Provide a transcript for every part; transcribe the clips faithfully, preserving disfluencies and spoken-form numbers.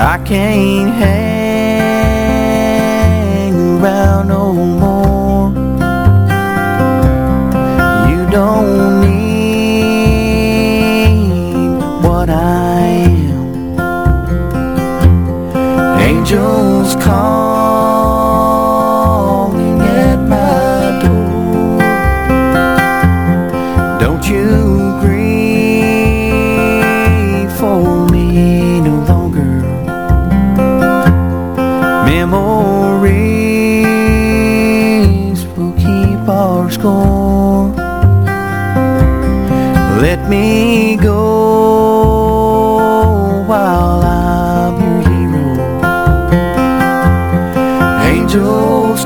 I can't hang around no more. You don't need what I am. Angels calling at my door. Don't you grieve for me no longer. Memories will keep our score. Let me go while I'm your hero. Angels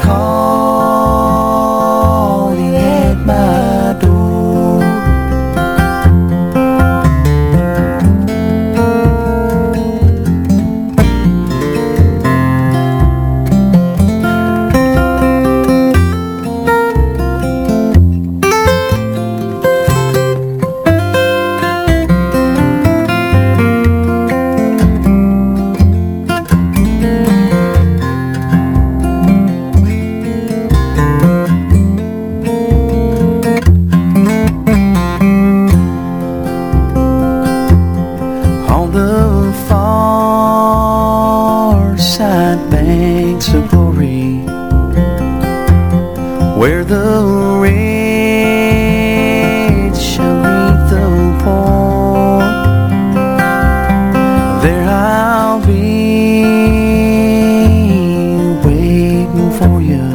calling at my door. Banks of glory, where the rich shall meet the poor, there I'll be waiting for you.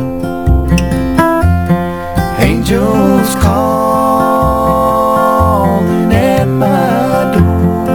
Angels calling at my door.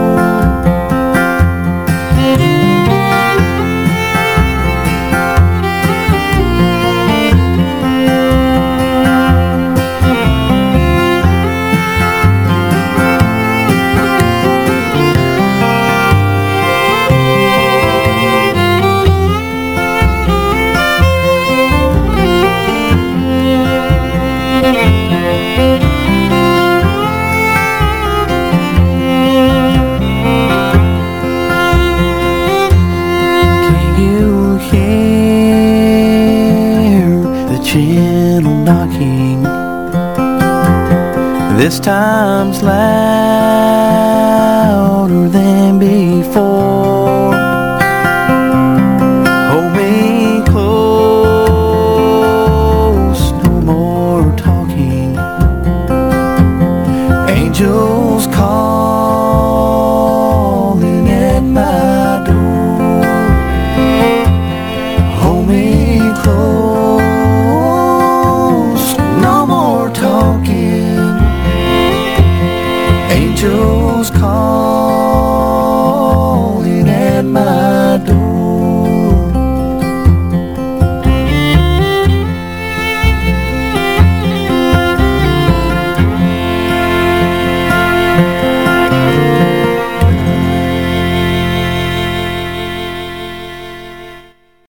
Gentle knocking, this time's louder than before. Hold me close, no more talking. Angels calling at my door. Hold me close, no more talking. Angels